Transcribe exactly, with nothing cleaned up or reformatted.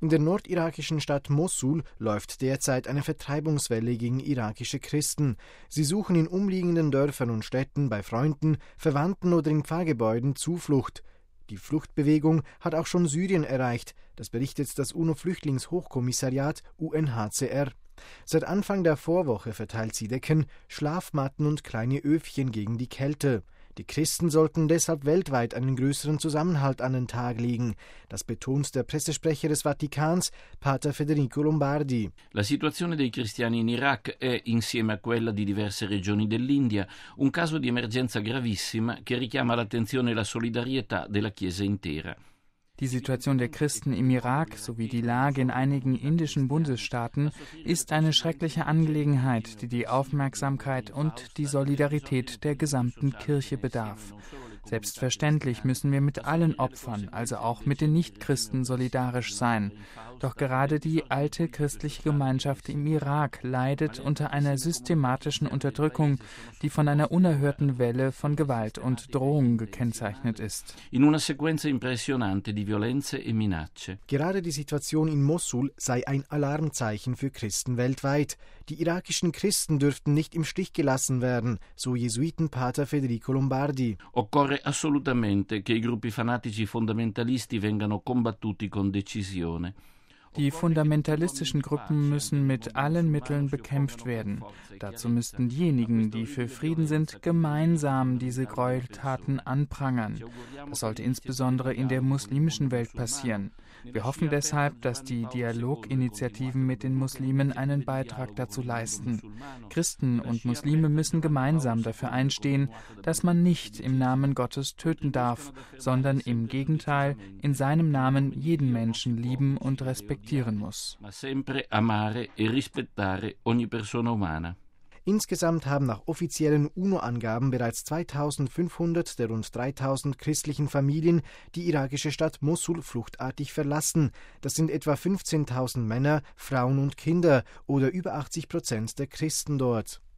In der nordirakischen Stadt Mossul läuft derzeit eine Vertreibungswelle gegen irakische Christen. Sie suchen in umliegenden Dörfern und Städten bei Freunden, Verwandten oder in Pfarrgebäuden Zuflucht. Die Fluchtbewegung hat auch schon Syrien erreicht, das berichtet das UNO-Flüchtlingshochkommissariat U N H C R. Seit Anfang der Vorwoche verteilt sie Decken, Schlafmatten und kleine Öfchen gegen die Kälte. Die Christen sollten deshalb weltweit einen größeren Zusammenhalt an den Tag legen. Das betont der Pressesprecher des Vatikans, Pater Federico Lombardi. La situazione dei cristiani in Iraq è, insieme a quella di diverse regioni dell'India, un caso di emergenza gravissima che richiama l'attenzione e la solidarietà della Chiesa intera. Die Situation der Christen im Irak sowie die Lage in einigen indischen Bundesstaaten ist eine schreckliche Angelegenheit, die die Aufmerksamkeit und die Solidarität der gesamten Kirche bedarf. Selbstverständlich müssen wir mit allen Opfern, also auch mit den Nichtchristen, solidarisch sein. Doch gerade die alte christliche Gemeinschaft im Irak leidet unter einer systematischen Unterdrückung, die von einer unerhörten Welle von Gewalt und Drohungen gekennzeichnet ist. In una sequenza impressionante di violenze e minacce. Gerade die Situation in Mossul sei ein Alarmzeichen für Christen weltweit. Die irakischen Christen dürften nicht im Stich gelassen werden, so Jesuitenpater Federico Lombardi. Occorre assolutamente che i gruppi fanatici fondamentalisti vengano combattuti con decisione. Die fundamentalistischen Gruppen müssen mit allen Mitteln bekämpft werden. Dazu müssten diejenigen, die für Frieden sind, gemeinsam diese Gräueltaten anprangern. Das sollte insbesondere in der muslimischen Welt passieren. Wir hoffen deshalb, dass die Dialoginitiativen mit den Muslimen einen Beitrag dazu leisten. Christen und Muslime müssen gemeinsam dafür einstehen, dass man nicht im Namen Gottes töten darf, sondern im Gegenteil in seinem Namen jeden Menschen lieben und respektieren muss. Ma sempre amare e rispettare ogni persona umana. Insgesamt haben nach offiziellen UNO-Angaben bereits zweitausendfünfhundert der rund dreitausend christlichen Familien die irakische Stadt Mossul fluchtartig verlassen. Das sind etwa fünfzehntausend Männer, Frauen und Kinder oder über achtzig Prozent der Christen dort.